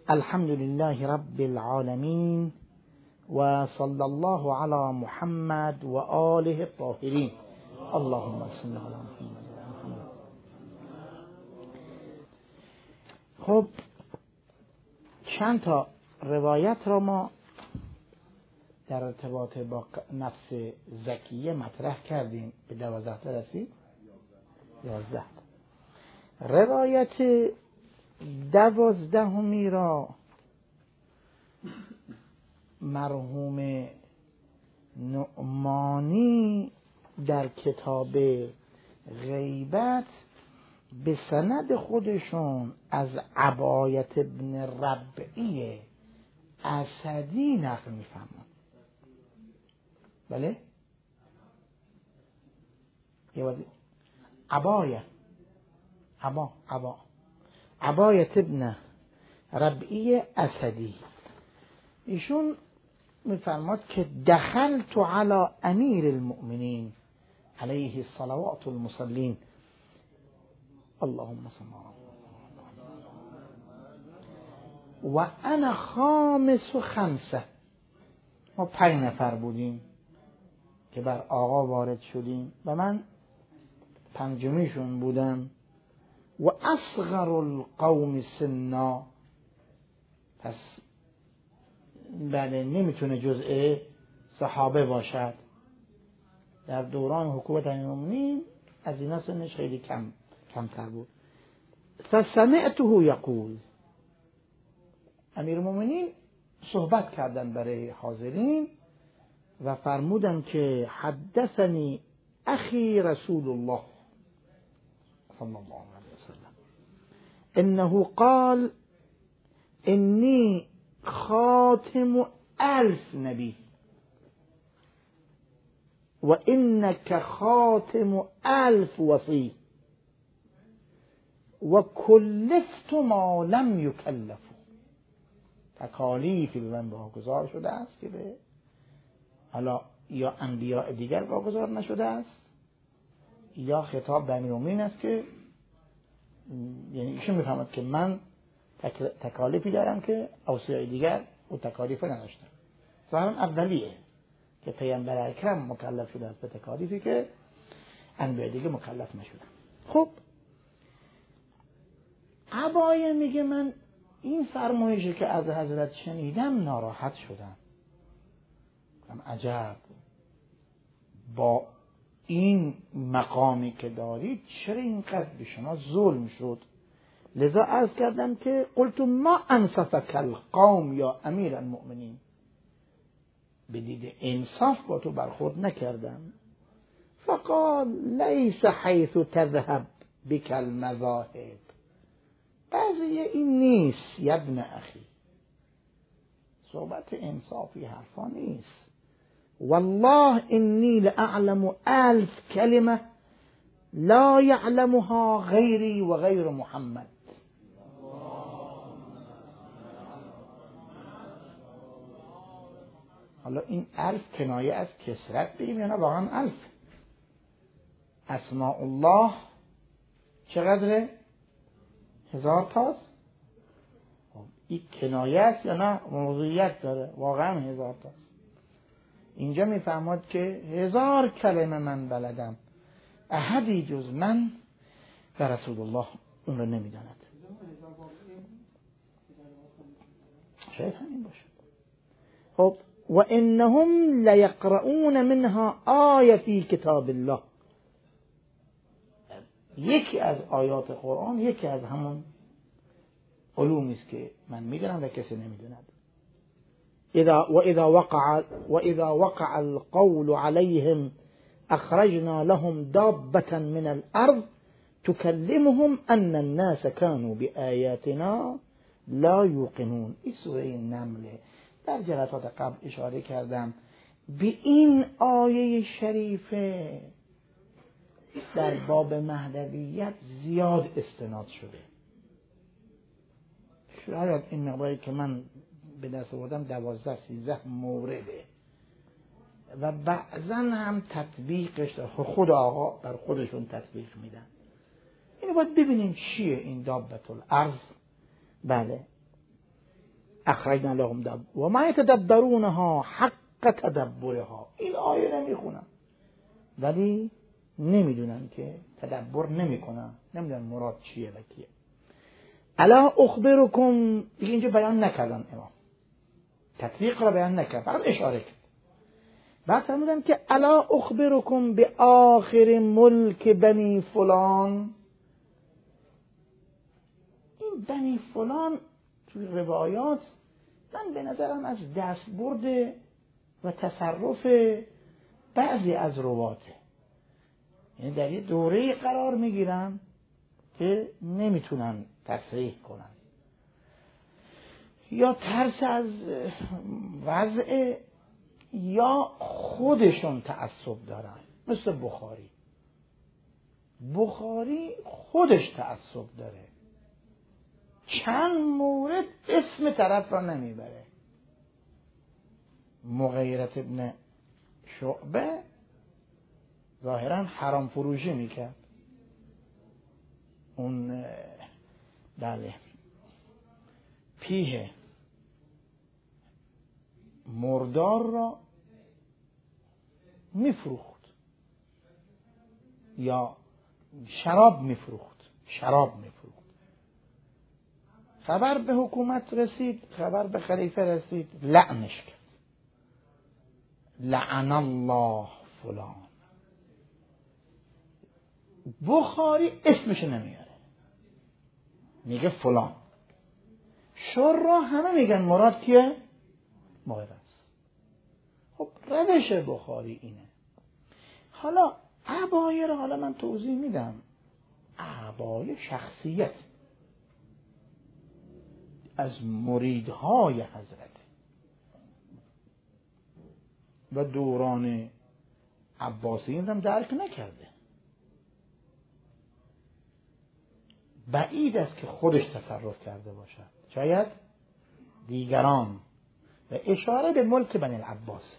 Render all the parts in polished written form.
الحمد لله رب العالمين وصلى الله على محمد وآله الطاهرين اللهم صل على محمد. خب چند تا روایت را ما در ارتباط با نفس زکیه مطرح کردیم. به 12 تا رسید. 11. روایت 12 را مرحوم نعمانی در کتاب غیبت به سند خودشون از عبایت ابن ربعی اسدی نقل می‌فرمایند. بله؟ عبایت ابن ربعی اسدی ایشون می‌فرماد که دخلت علی امیر المؤمنین علیه الصلوات المصلین اللهم صل و انا خامس 5. ما 5 نفر بودیم که بر آقا وارد شدیم و من 5میشون بودم و اصغر القوم سنا. پس بله نمیتونه جزء صحابه باشد. در دوران حکومت امیرالمومنین از اینا سنش خیلی کمتر بود. فسمعته یقول، امیرالمومنین صحبت کردن برای حاضرین و فرمودن که حدثنی اخی رسول الله صلی الله علیه وسلم انه قال انی خاتم 1000 نبی و انک خاتم 1000 وصی و کلفت ما لم یکلف. تکالیفی به من واگذار شده است که به حالا یا انبیاء دیگر واگذار نشده است، یا خطاب به امیرالمومنین است که یعنی ایشون میفهمد که من تکالیفی دارم که اوصیاء دیگر او تکالیف نداشتن. ظاهرا اولیه که پیامبر اکرم مکلف شده است به تکالیفی که انبیاء دیگر مکلف نشدن. خب عبایه میگه من این فرمایشی که از حضرت شنیدم ناراحت شدم. عجب، با این مقامی که دارید چرا اینقدر به شما ظلم شد؟ لذا عرض کردم که قلت ما انصفک القوم یا امیر المؤمنین، به دید انصاف با تو برخورد نکردم. فقال لیس حیث تذهب بک المذاهب، قضیه این نیست یا ابن اخی، صحبت انصافی حرفا نیست. والله انی لأعلم 1000 کلمه لا یعلمها غیری و غیر محمد. حالا این 1000 کنایه از کثرت بگیم یا نه واقعا 1000؟ اسماء الله چقدره؟ 1000 تاست. این کنایه است یا نه موضوعیت داره؟ واقعا 1000 تاست. اینجا میفهمد که 1000 کلمه من بلدم، احدی جز من و رسول الله اون رو نمیداند. شاید همین باشه. خب و انهم لیقرؤون منها آیه فی کتاب الله، یکی از آیات قرآن یکی از همون علومی است که من میدونم و کسی نمیدوند. اذا وقع القول عليهم اخرجنا لهم دابة من الارض تكلمهم ان الناس كانوا بآياتنا لا يوقنون. این سوره نمله. در جلسات قبل اشاره کردم به این آیه شریفه در باب مهدویت زیاد استناد شده. شاید این مقداری که من به دست آوردم 12-13 مورده و بعضا هم تطبیقش خود آقا بر خودشون تطبیق میدن. اینو باید ببینیم چیه این دابة الارض. بله اخرجنا لهم و ما یتدبرونها حق تدبرها. این آیه نمیخونن ولی نمیدونن که تدبر نمیکنن، نمیدونن مراد چیه و کیه. الا اخبرکم، دیگه اینجا بیان نکردن امام، تطبیق را بیان نکرد، فقط اشاره کرد. بعد فرمودن که الا اخبرکم به آخر ملک بنی فلان. این بنی فلان توی روایات من به نظرم از دستبرد و تصرف بعضی از رواته، یعنی در یه دوره قرار میگیرن که نمیتونن تصریح کنن یا ترس از وضع یا خودشون تعصب دارن. مثل بخاری خودش تعصب داره، چند مورد اسم طرف را نمیبره. مغیرة ابن شعبه ظاهرا حرام فروشی میکرد، اون بله پیه مردار را میفروخت یا شراب میفروخت. خبر به حکومت رسید، خبر به خلیفه رسید، لعنش کرد. لعن الله فلان. بخاری اسمش نمیاره، میگه فلان. شورا همه میگن مراد کیه؟ مغیره است. خب روش بخاری اینه. حالا عبایه رو حالا من توضیح میدم. عبایه شخصیت از مریدهای حضرت و دوران عباسیین هم درک نکرده. بعید است که خودش تصرف کرده باشد، شاید دیگران. و اشاره به ملک بنی العباس.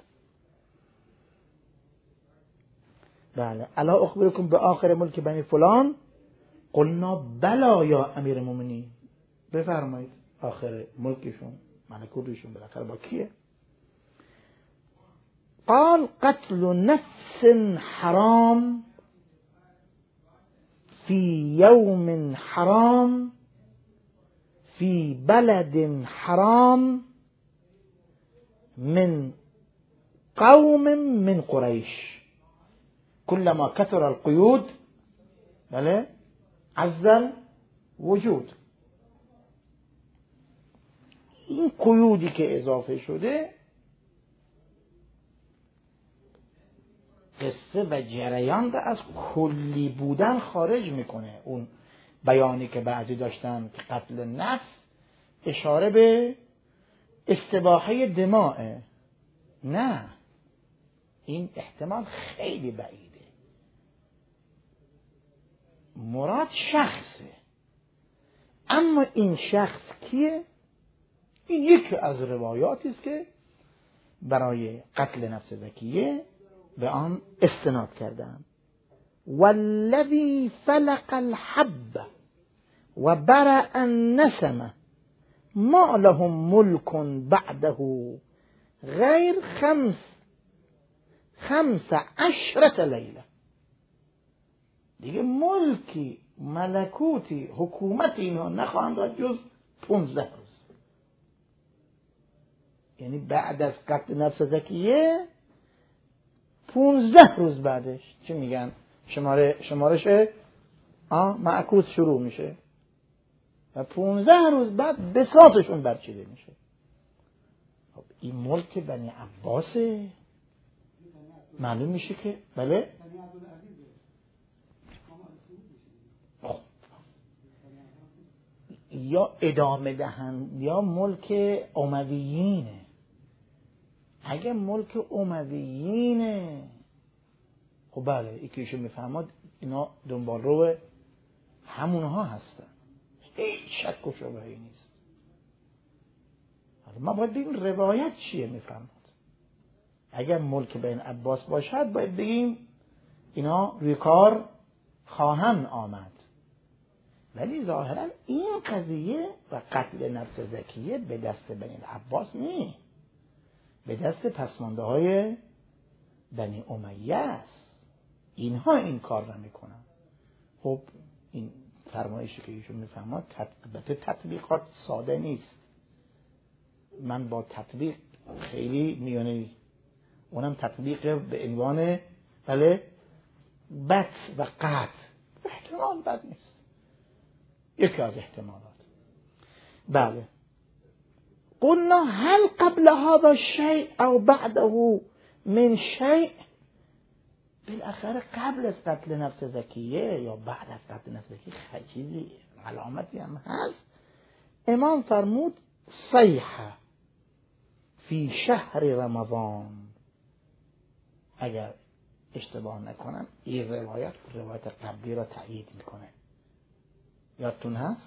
بله الا اخبرکم به آخر ملک بنی فلان قلنا بلا یا امیر المؤمنین. بفرمایید آخر ملکشون، ملکوتشون بالاخره با کیه؟ قال قتل نفس حرام في يوم حرام في بلد حرام من قوم من قريش كلما كثر القيود بله عز الوجود. این قیودی که اضافه شده قصه و جریان را از کلی بودن خارج میکنه. اون بیانی که بعضی داشتن که قتل نفس اشاره به استباحه دماء، نه، این احتمال خیلی بعیده. مراد شخصه. اما این شخص کیه؟ این یکی از روایاتی است که برای قتل نفس زکیه به آن استناد کردن. والذی فلق الحب و برأ النسمه ما لهم ملک بعده غیر 15 لیله. دیگه ملکی، ملکوتی، حکومتی اینا نخواهند داشت جز 15 روز. یعنی بعد از قتل نفس زکیه 15 روز بعدش چی میگن؟ شمارش معکوس شروع میشه و 15 روز بعد بساطشون برچیده میشه. خب این ملک بنی عباسه. معلوم میشه که بله یا ادامه دهند یا ملک امویینه. اگه ملک امویینه خب بله یکیشون میفهمد اینا دنبال رو همونها هستن، هیچ شک و شبهه‌ای نیست. ما باید بگیم روایت چیه میفهمد. اگر ملک بین عباس باشد باید بگیم اینا روی کار خواهند آمد. ولی ظاهرا این قضیه و قتل نفس زکیه به دست بنی العباس نیست، به دست پسمانده های بنی امیه است. اینها این کار را میکنن. خب این فرمایشی که ایشون میفهمد تطبیقات ساده نیست. من با تطبیق خیلی میانه، اونم تطبیق به عنوان بله بط و قط، احتمال بد نیست، یکی از احتمالات. بله قلنا هل قبل هذا الشيء او بعده من شيء، بالاخره قبل از قتل نفس زکیه یا بعد از قتل نفس زکیه چیزی علامتی هم هست. امام فرمود صیحه فی شهر رمضان. اگر اشتباه نکنم این روایت قبلی را تایید میکنه. یادتون هست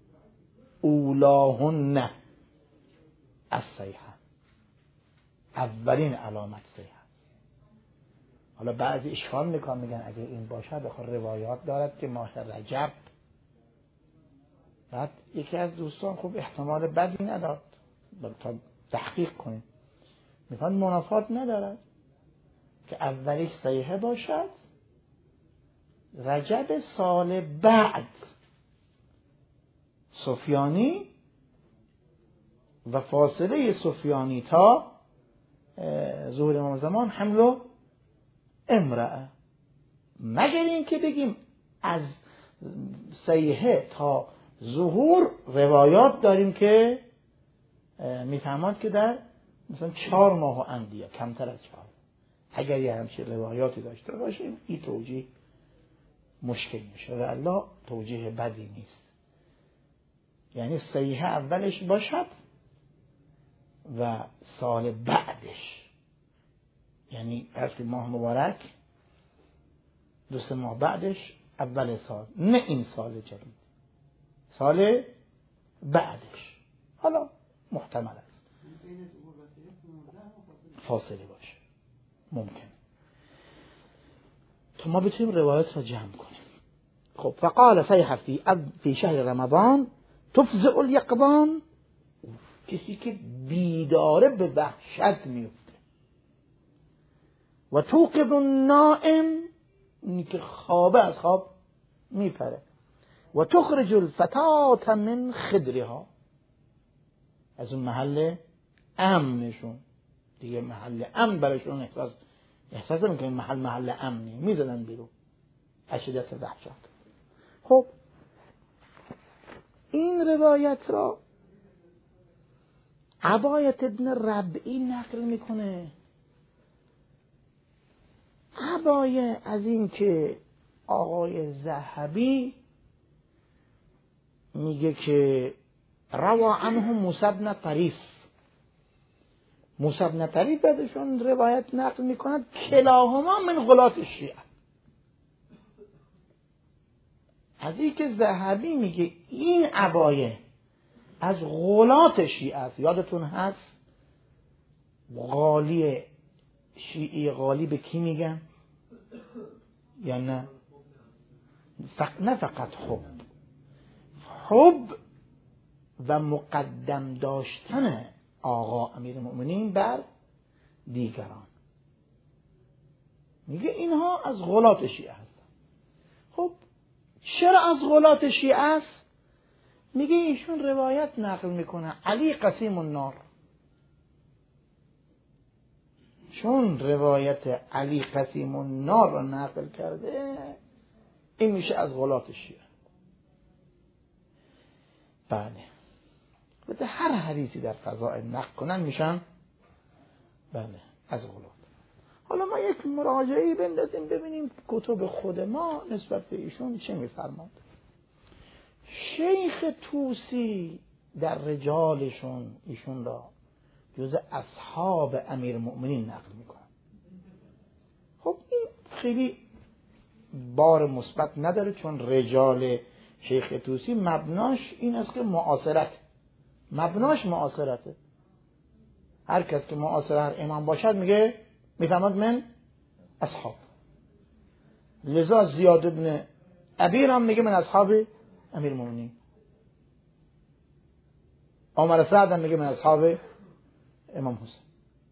اولاهن الصیحه، اولین علامت صیحه. حالا بعضی اشکال میکنن میگن اگه این باشه بخور روایات دارد که ماه رجب. بعد یکی از دوستان خوب احتمال بدی نداد تا تحقیق کنیم، میگن منافات ندارد که اولیش صیحه باشد رجب سال بعد سفیانی و فاصله سفیانی تا ظهور امام زمان حمل و امرأه، مگر این که بگیم از صیحه تا ظهور روایات داریم که میفهمد که در مثلا 4 ماه و اندیه، کمتر از 4. اگر یه همچین روایاتی داشته باشیم این توجیه مشکل میشه و الله توجیه بدی نیست. یعنی صیحه اولش باشد و سال بعدش، یعنی از ماه مبارک 2-3 ماه بعدش اول سال، نه این سال جدید، سال بعدش. حالا محتمل است فاصله باشه، ممکن تو ما بتونیم روایت را جمع کنیم. خب فقال صیحه فی شهر رمضان تفزع الیقظان، کسی که بیداره به وحشت میفته، و توقظ النائم، اینی که خوابه از خواب میپره، و تخرج الفتاة من خدرها، از اون محل امنشون دیگه، محل امن برشون احساس میکنن محل امنی، میزنن بیرون شدت وحشت. خب این روایت را عبایت ابن ربعی نقل میکنه. عبایه از این که آقای ذهبی میگه که روا عنه موسی بن طریف، موسی بن طریف ازشون روایت نقل میکند کلاهما من غلات الشیعه. از این که ذهبی میگه این عبایه از غلات شیعه است. یادتون هست غالی شیعی غالی به کی میگن یا نه؟ نه فقط حب و مقدم داشتن آقا امیرالمؤمنین بر دیگران، میگه اینها از غلات شیعه هستن. خب چرا از غلات شیعه است؟ میگه ایشون روایت نقل میکنه علی قسیم النار، چون روایت علی قسیم النار را نقل کرده این میشه از غلات شیعه. بله و هر حدیثی در فضائل نقل کنن میشن بله از غلات. حالا ما یک مراجعه‌ای بندازیم ببینیم کتب خود ما نسبت به ایشون چه میفرماد. شیخ طوسی در رجالشون ایشون را جز اصحاب امیرالمؤمنین نقل میکنن. خب این خیلی بار مثبت نداره، چون رجال شیخ طوسی مبناش این است که مبناش معاصرته. هر کس که معاصر هر امام باشد میگه میفهمد من اصحاب. لذا زیاد ابن ابی هم میگه من اصحاب امیرالمومنین. عمر سعد میگه من اصحاب امام حسین.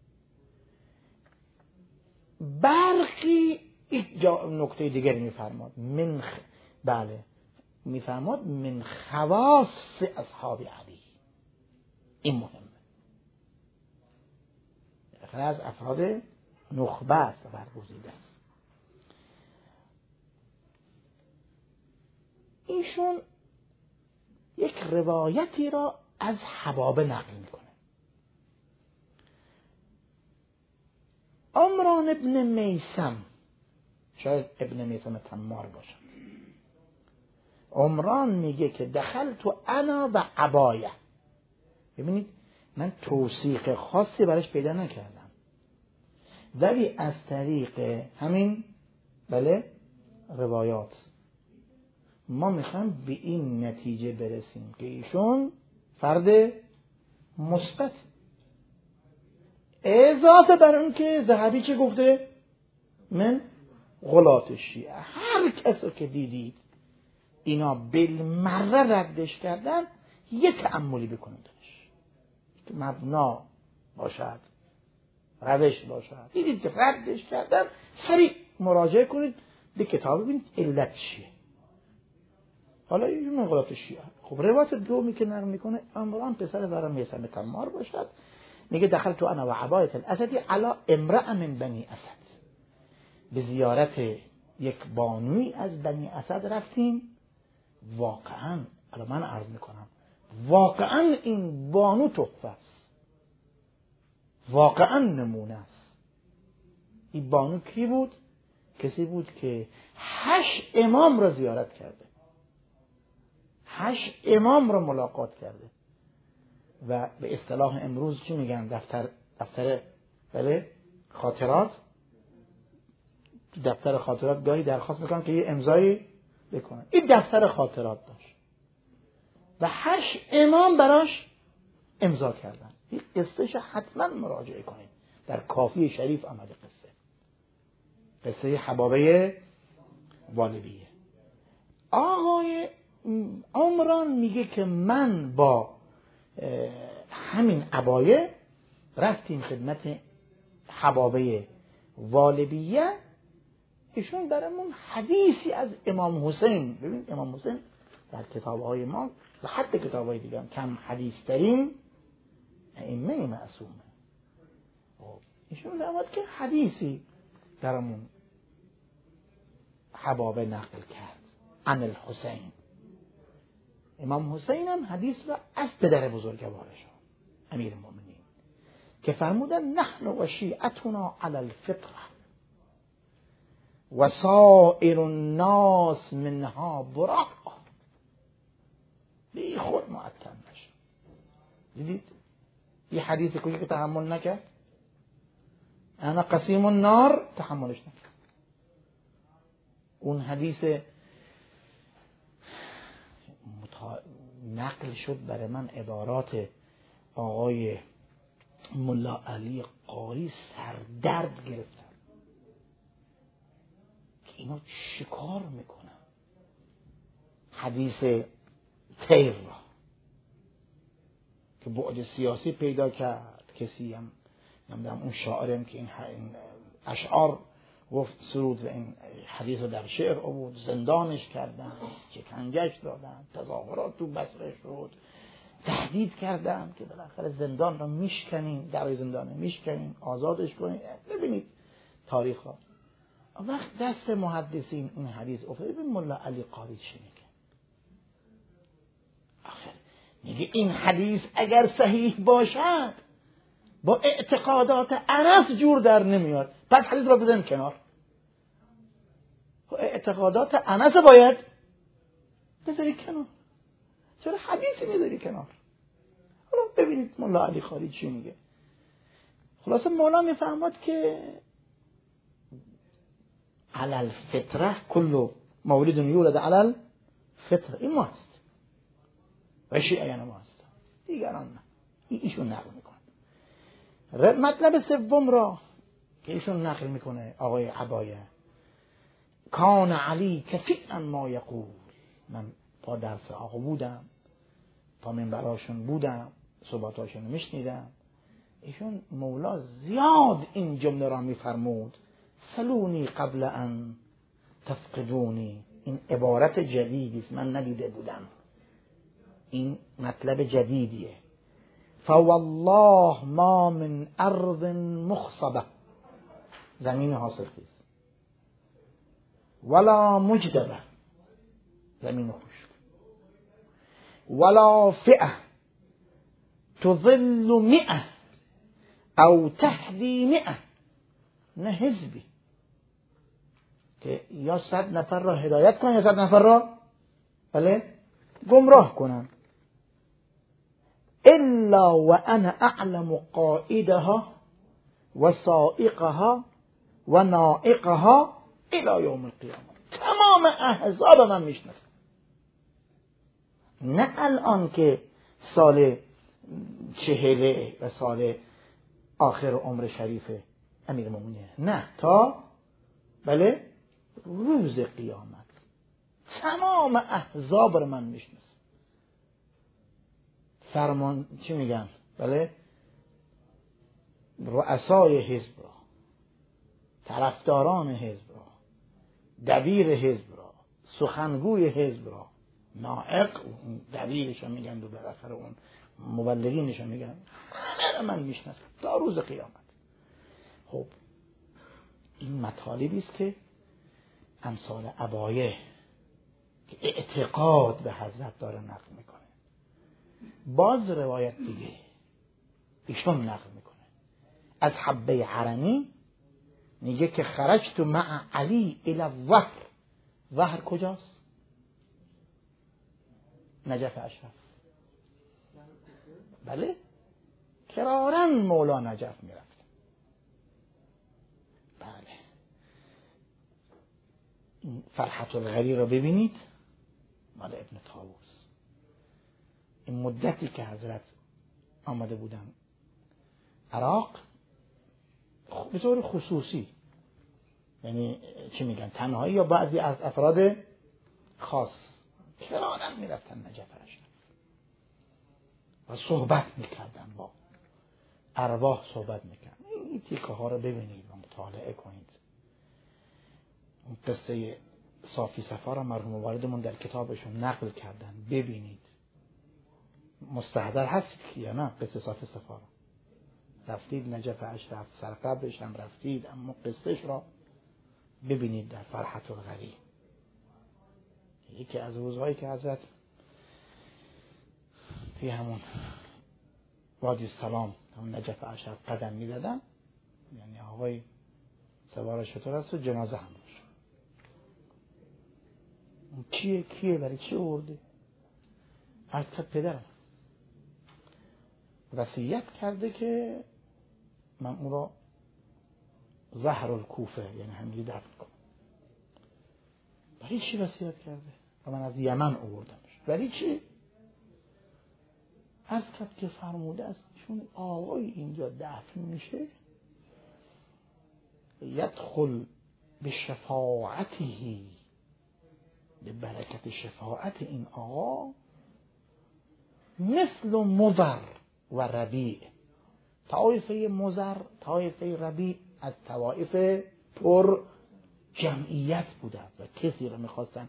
برخی نکته دیگری میفرماد بله میفرماد من خواص اصحاب علی. این مهمه، خیلی از افراد نخبه است و برگزیده است. ایشون یک روایتی را از حبابه نقل میکنه. عمران ابن میثم، شاید ابن میثم تمار باشد، عمران میگه که دخلت انا و عبایه. ببینید من توثیق خاصی براش پیدا نکردم، ولی از طریق همین بله روایات ما میخوایم به این نتیجه برسیم که ایشون فرد مثبت، اضافه بر اون که ذهبی چه گفته؟ من غلات شیعه. هر کسی که دیدید اینا بالمره ردش کردن یه تأملی بکنیدش که مبنا باشد، روش باشد. دیدید که ردش کردن سریع مراجعه کنید به کتاب ببینید علت چیه. حالا این من غلات شیعه. خب روایت دومی که نقل میکنه عمران پسر ورم میثم تمار باشد، میگه دخلت انا و عبایة الاسدی علی امرأ من بنی اسد. به زیارت یک بانوی از بنی اسد رفتیم. واقعا الان من عرض میکنم واقعا این بانو تحفه است، واقعا نمونه است. این بانو کی بود؟ کسی بود که 8 امام را زیارت کرده، 8 امام را ملاقات کرده و به اصطلاح امروز چی میگن؟ دفتر بله خاطرات. دفتر خاطرات گاهی درخواست میکنن که یه امضایی بکنن. این دفتر خاطرات داشت و 8 امام براش امضا کردن. این قصهش حتما مراجعه کنید، در کافی شریف آمده قصه حبابه والبیه. آقای عمران میگه که من با همین عبایه رفتیم خدمت حبابه والبیه. ایشون برامون حدیثی از امام حسین، ببین امام حسین در کتابهای ما و حتی کتابهای دیگه هم کم حدیث ترین ائمه معصومه. ایشون فرمود که حدیثی برامون حبابه نقل کرد عن الحسین. امام حسین هم حدیث را از پدر بزرگوارش امیر المومنین که فرمودن نحن و شیعتنا علی الفطره و سائر الناس منها براء. بی خود معطل نشه. دیدید یه حدیث کوچیک که تحمل نکرد، انا قسیم النار تحملش نکرد. اون حدیث نقل شد برای من عبارات آقای ملا علی قاری سردرد گرفتم که اینا چیکار میکنن. حدیث تیر را که بعد سیاسی پیدا کرد، کسی هم نمیدونم اون شاعرم که این اشعار گفت سرود و این حدیث رو در شعر آورد، زندانش کردن، شکنجهش دادن، تظاهرات تو بصره شد، تهدید کردن که بالاخره زندان رو میشکنین، در زندان رو میشکنین، آزادش کنین. ببینید تاریخ ها. وقت دست محدثین این حدیث افتاد. ببین ملا علی قاری چی میگه؟ آخر میگه این حدیث اگر صحیح باشد با اعتقادات انس جور در نمیاد، پس حدیث را بزن کنار. اعتقادات انس باید بذاری کنار، چرا حدیثی میذاری کنار؟ حالا ببینید مولا علی قاری چی میگه. خلاصه مولا میفهمد که علی الفطره کل مولود یولد علی الفطره. این ما هست و شیعیان ما هست، دیگران نه. ایشون نقل میکنه. مطلب سوم را که ایشون نقل میکنه آقای عبایه، کان علی کفیئا ما یقول. من پا درس آقا بودم، پا منبراشون بودم، صحبتاشون میشنیدم. ایشون مولا زیاد این جمله را میفرمود، سلونی قبل ان تفقدونی. این عبارت جدیدی است، من ندیده بودم، این مطلب جدیدیه. فوالله ما من ارض مخصبه، زمین حاصلخیز، ولا مجدبه، زمین خشک، ولا فئه تظل 100 او تهدی 100، نه حزبی که یا 100 نفر را هدایت کنن یا 100 نفر را بله گمراه کنن. الا وانا اعلم قائدها و سائقها و نائقها الى یوم القیامه. تمام احزاب من میشناسم، نه الان که سال 40 و سال آخر عمر شریف امیرالمومنین، نه تا بله روز قیامت تمام احزاب رو من میشناسم. فرمان چی میگن بله، رؤسای حزب را، طرفداران حزب را، دبیر حزب را، سخنگوی حزب را، نائق دبیرش میگن و بالاخره اون مبلغینش میگن، همه من میشناسم تا روز قیامت. خب این مطالبی است که امثال عبایه که اعتقاد به حضرت داره نقل میکنه. باز روایت دیگه ایشون نقل میکنه از حبه حرمی، میگه که خرجت مع علی الی الظهر. ظهر کجاست؟ نجف اشرف. بله کرارن مولا نجف میرفت. بله فرحت الغری رو ببینید، مال ابن طاووس. این مدتی که حضرت آمده بودن عراق به طور خصوصی، یعنی چی میگن تنهایی یا بعضی از افراد خاص، کرارن میرفتن نجف اشرف و صحبت میکردن، با ارواح صحبت میکردن. این تیکه ها رو ببینید و مطالعه کنید. اون قصه صافی صفا را مرحوم والدمون در کتابشون نقل کردن، ببینید. مستحضر هست یا نه قصه صافی صفا را؟ رفتید نجف اشرف، سرقبش هم رفتید، اما قصهش را ببینید در فرحت الغری. یکی از روزهایی که حضرت توی همون وادی السلام همون نجف اشرف قدم می زدن، یعنی آقای سوار شتر است و جنازه هم باشه. کیه برای چی آورده؟ عرض کرد پدرم وصیت کرده که من اون را زهر الکوفه، یعنی همینجوری دفن کنم. برای چی وصیت کرده؟ و من از یمن آوردمش. برای چی؟ عرض کرد که فرموده است چون آقای اینجا دفن میشه یدخل به شفاعته، به برکت شفاعت این آقا، مثل مضر و ربیع. طایفه مضر، طایفه ربیع از طوائف پر جمعیت بودن و کسی رو میخواستن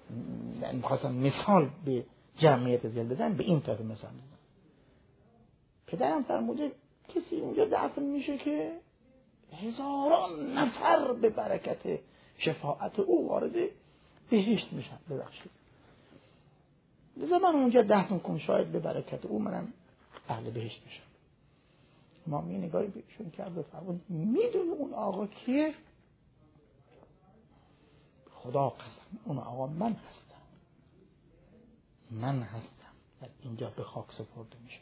مثال به جمعیت زیاد بزن، به این طرف مثال بزن. پدرم فرموده کسی اونجا دفن میشه که هزاران نفر به برکت شفاعت او وارد بهشت میشن. ببخشید من اونجا دفن کن، شاید به برکت او منم اهل بهشت میشم. امام یه نگاهی بهشون کرد و فرمود میدونی اون آقا کیه؟ خدا قسم اون آقا من هستم و اینجا به خاک سپرده میشه.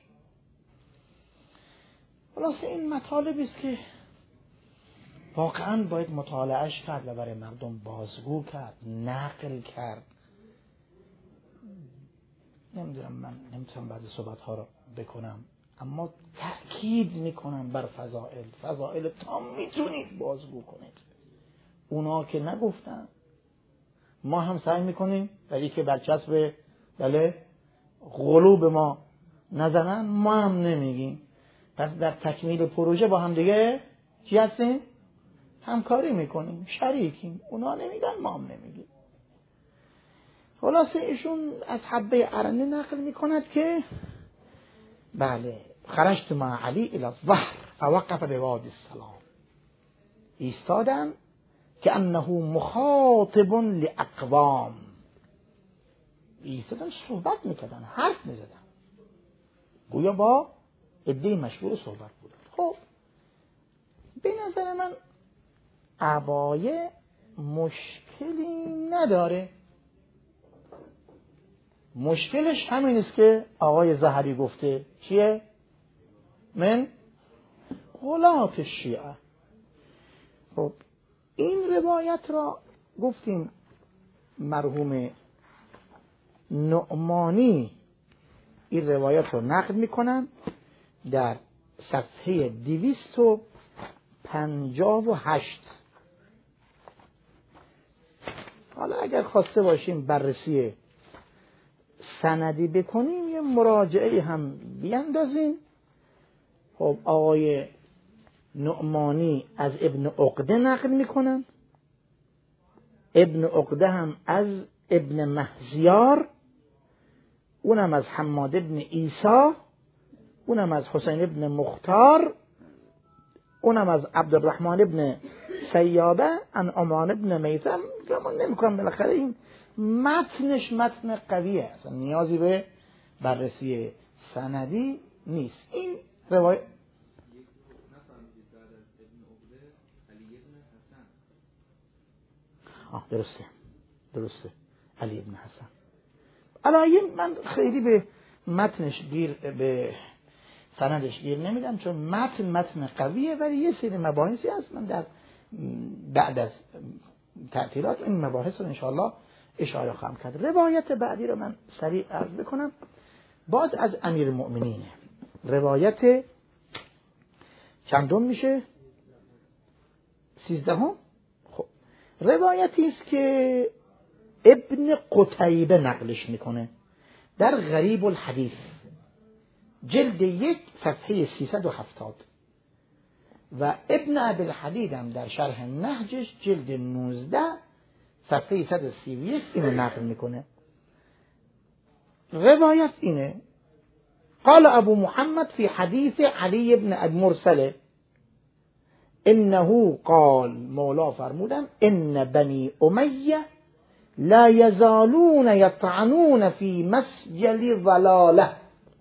خلاصه این مطالبی است که واقعا باید مطالعهش کرد و برای مردم بازگو کرد، نقل کرد. نمیدونم، من نمیتونم بعضی صحبت ها رو بکنم، اما تأکید میکنم بر فضائل تا میتونید بازگو کنید. اونا که نگفتن ما هم سعی میکنیم برای که برچسب بله غلو به ما نزنن ما هم نمیگیم. پس در تکمیل پروژه با هم دیگه چی هستیم؟ همکاری میکنیم، شریکیم. اونا نمیگن ما هم نمیگیم. خلاصه ایشون از حبه ارنی نقل میکند که بله خرجت مع علی الى الظهر فوقف بوادی السلام، ایستادن که انه مخاطب لاقوام، ایستادن صحبت میکردن، حرف میزدن، گویا با عده مشهور صحبت بودن. خب به نظر من عبایه مشکلی نداره. مشکلش همین است که آقای زهری گفته چیه؟ من غلات الشیعه. خب این روایت را گفتیم مرحوم نعمانی این روایت رو نقل میکنن در صفحه 258. حالا اگر خواسته باشیم بررسی سندی بکنیم یه مراجعه هم بیندازیم. خب آقای نعمانی از ابن عقده نقل میکنن، ابن عقده هم از ابن مهزیار، اونم از حماد ابن عیسی، اونم از حسین ابن مختار، اونم از عبدالرحمن ابن سیابه ان عمان ابن میثم. گمان نمیکنم بالاخره این متنش متن قویه، اصلا نیازی به بررسی سندی نیست. این روایت درسته علی ابن حسن. الان من خیلی به متنش به سندش گیر نمیدم چون متن قویه، ولی یه سری مباحثی هست من در بعد از تعطیلات این مباحث رو انشاءالله اشاره خواهم کرد. روایت بعدی رو من سریع عرض بکنم، باز از امیرالمؤمنین. روایت چندم میشه؟ 13. خب روایتی است که ابن قتیبه نقلش میکنه در غریب الحدیث جلد 1 صفحه 370 و ابن ابی الحدید هم در شرح نهجش جلد 19 صفحه 131 اینو نقل میکنه. روایت اینه: قال ابو محمد في حديث علي بن المرسل انه قال، مولا فرمودن ان بني امیه لا يزالون يطعنون في مسجل ضلاله.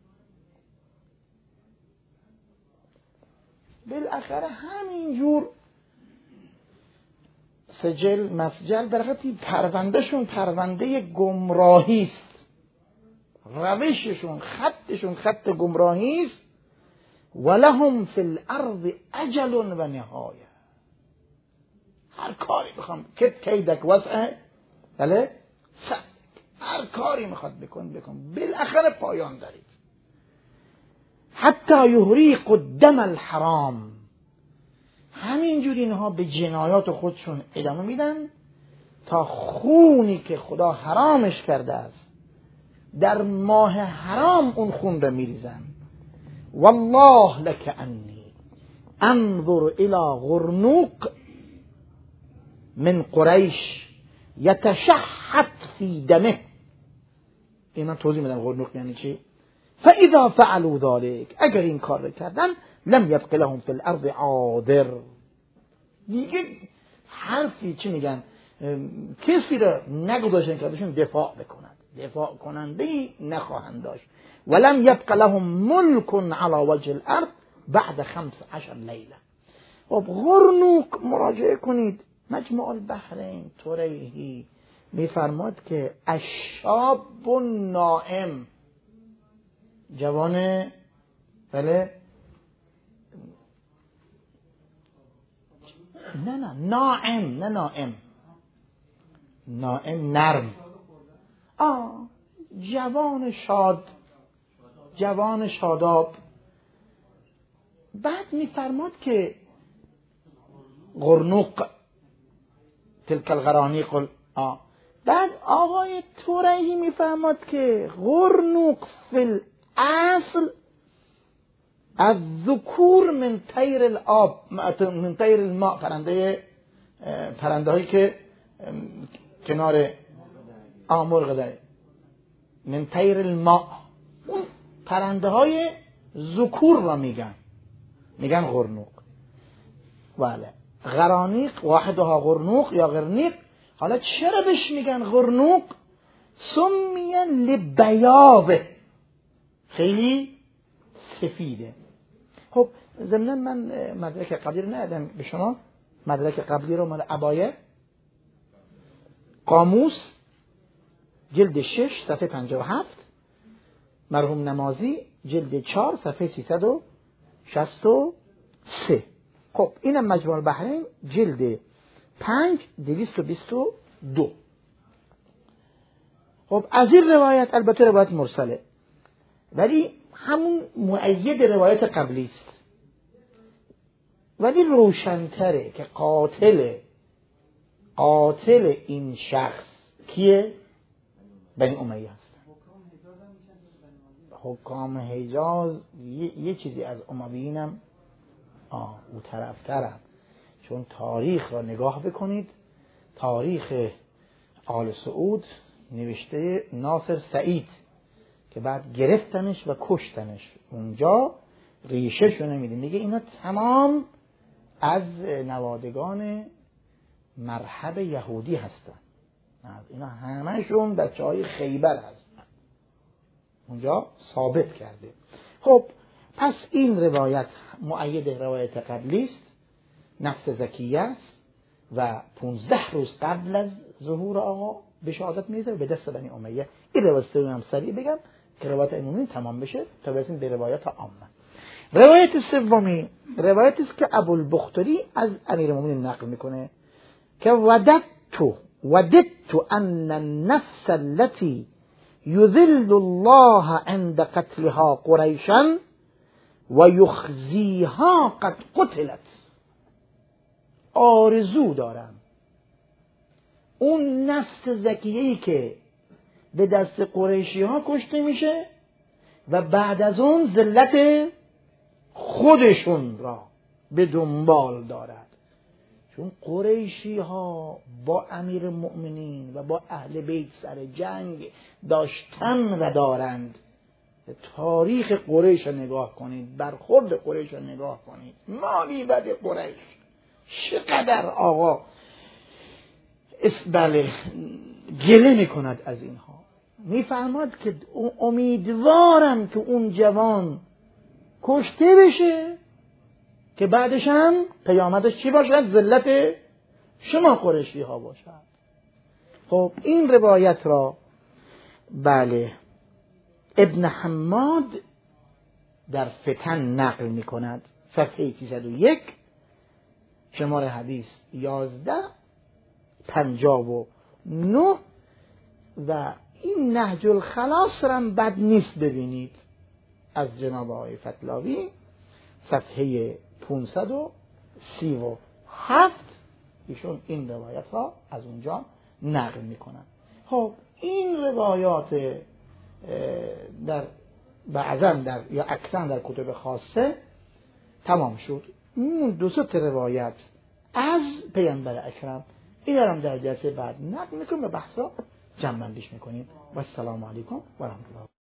بالاخره همینجور مسجل برخطی پروندهشون پرونده گمراهی است، روششون خطشون خط گمراهی است. ولهم فی الارض اجل و نهایه، هر کاری بخوام کیدک وسعه، بله هر کاری میخواد بکن بالاخره پایان دارید. حتی یحریق الدم الحرام، همینجوری اینها به جنایات خودشون ادامه میدن تا خونی که خدا حرامش کرده است در ماه حرام اون خون رو میریزن. والله لك انی انظر الى غرنوق من قریش یتشحت فی دمه. این من توضیح میدم غرنوق یعنی چی. فاذا فعلوا ذلك، اگر این کار رو کردن، لم یبق لهم فی الارض عاذر، دیگه حرفی چی میگن کسی رو نگذاشتن که ازشون دفاع بکنند، دفاع کننده‌ای نخواهند داشت. ولم یبق لهم ملک علی وجه الارض بعد 15 لیله. خب غرنوق مراجعه کنید مجموع البحرین توریهی میفرماد که الشاب نائم، جوان بله نه نائم نرم، جوان شاداب. بعد میفرماد که غرنوق تلك الغرانیق بعد آقای تورایی میفهمد که غرنوق فی الاصل از ذکور من طیر الآب من طیر الماء، پرنده هایی که کنار مرغ داره، من طیر الماء، اون پرنده های ذکور را میگن غرنوق. بله، غرانیق واحدها غرنوق یا غرنیق. حالا چرا بهش میگن غرنوق؟ سمیه لبیاضه، خیلی سفیده. خب ضمناً من مدرک قبلی رو ندادم به شما، مدرک قبلی رو مال عبایه قاموس جلد 6 صفحه 57، مرحوم نمازی جلد 4 صفحه 363. خب اینم مجموع البحرین جلد 5 222. خب از این روایت، البته روایت مرسله ولی همون مؤید روایت قبلی است، ولی روشن‌تره که قاتل این شخص کیه؟ بنی امیه است. حکام حجاز یه چیزی از امویین هم او طرفترم، چون تاریخ را نگاه بکنید، تاریخ آل سعود نوشته ناصر سعید که بعد گرفتنش و کشتنش، اونجا ریشه شو نمیده، میگه اینا تمام از نوادگان مرحب یهودی هستن، اینا همشون بچه های خیبر هستن، اونجا ثابت کرده. خب پس این روایت مؤید روایت قبلی است، نفس زکیه است و 15 روز قبل از ظهور آقا به شهادت میرسه به دست بنی امیه. این روایت هم سریع بگم که روایت عمومی تمام بشه تا برسیم به روایت عامه. روایت سومی روایتی است که ابوالبختری از امیرالمومنین نقل میکنه که وددت ان النفس التي يذل الله عند قتلها قريشا ويخزيها قد قتلت. آرزو دارم اون نفس زکیه‌ای که به دست قریشی ها کشته میشه و بعد از اون ذلت خودشون را به دنبال دارد، چون قریشی ها با امیر المؤمنین و با اهل بیت سر جنگ داشتن و دارند. تاریخ قریش را نگاه کنید، برخورد قریش را نگاه کنید، مالی بد قریش چقدر آقا گله میکند از اینها، میفهمد که امیدوارم که اون جوان کشته بشه که بعدش هم پیامدش چی باشد؟ ذلت شما قریشی ها باشد. خب این روایت را بله ابن حماد در فتن نقل میکند، صفحه 301 شماره حدیث 1159 و این نهج الخلاص را بد نیست ببینید از جناب آقای فتلاوی صفحه 537 ایشون این روایت ها از اونجا نقل میکنن. خب این روایات در بعضا در یا اکثر در کتب خاصه تمام شد. اون دو سه روایت از پیامبر اکرم این هم در جلسه بعد نقل میکنیم و بحثا جمع بندیش میکنیم. و السلام علیکم و رحمت الله.